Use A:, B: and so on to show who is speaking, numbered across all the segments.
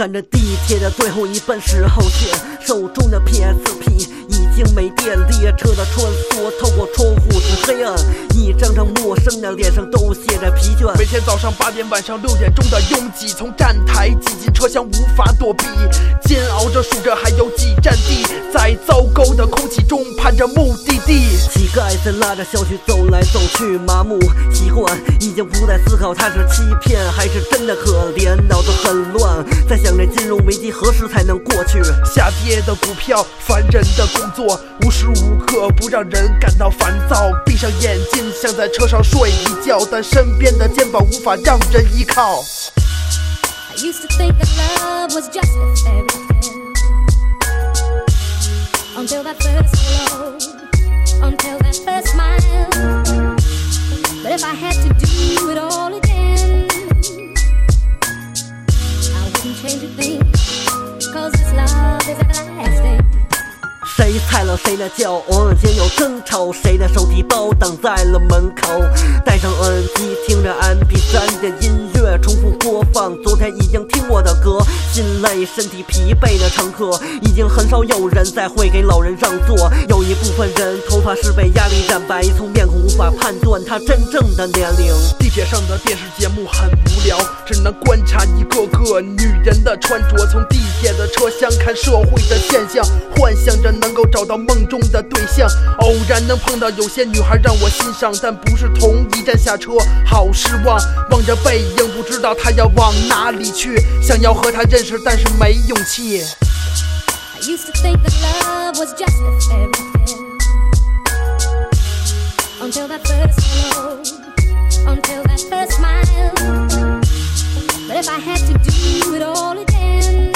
A: 赶着地铁的最后一班时候见，手中的 PSP 已经没电，列车的穿梭透过窗户是黑暗，一张张陌生的脸上都写着疲倦。
B: 每天早上8点晚上6点钟的拥挤，从站台挤进车厢无法躲避，煎熬着数着还有几站地，在糟糕的空气中盼着目的地。
A: 乞丐在拉着小曲走来走去，麻木习惯已经不再思考他是欺骗还是真的可怜，脑子很乱，在想着金融危机何时才能过去。
B: 下跌的股票，烦人的工作，无时无刻不让人感到烦躁。闭上眼睛想在车上睡一觉，但身边的肩膀无法让人依靠。
C: I used to think that love was just a fairy tale, until that first hello, until that first smile. But if I had to do it all again, I wouldn't change a thing, 'cause this love is everlasting.
A: 谁踩了谁的脚，偶尔间有争吵，谁的手提包挡在了门口。戴上耳机，听着 MP3 的音乐，重复播放昨天已经听过的歌。心累身体疲惫的乘客，已经很少有人再会给老人让座。有一部分人头发是被压力染白，从面孔无法判断他真正的年龄。
B: 地铁上的电视节目很无聊，只能观察一个个女人的穿着，从地铁的车厢看社会的现象，幻想着能够找到梦中的对象。偶然能碰到有些女孩让我欣赏，但不是同一站下车，好失望。望着背影，不知道她要往哪里去，想要和她认识，但是没勇气。
C: I used to think that love was just a fairy tale, until that first hello, until that first smile. But if I had to do it all again,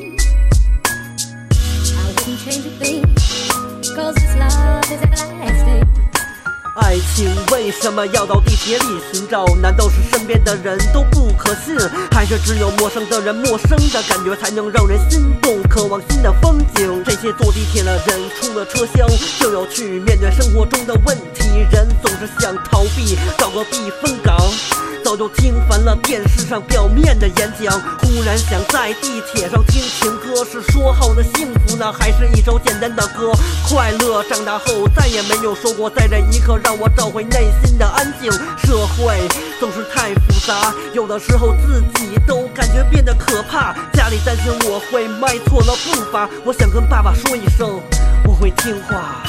C: I wouldn't change a thing, 'cause this love is everlasting.
A: 爱情为什么要到地铁里寻找？难道是身边的人都不可信，还是只有陌生的人，陌生的感觉才能让人心动，渴望新的风景？这些坐地铁的人出了车厢就要去面对生活中的问题，人总是想逃避，找个避风港。早就听烦了电视上表面的演讲，忽然想在地铁上听情歌，是说好的幸福呢，还是一首简单的歌？快乐长大后再也没有说过，在这一刻让我找回内心的安静。社会总是太复杂，有的时候自己都感觉变得可怕，家里担心我会迈错了步伐，我想跟爸爸说一声，我会听话。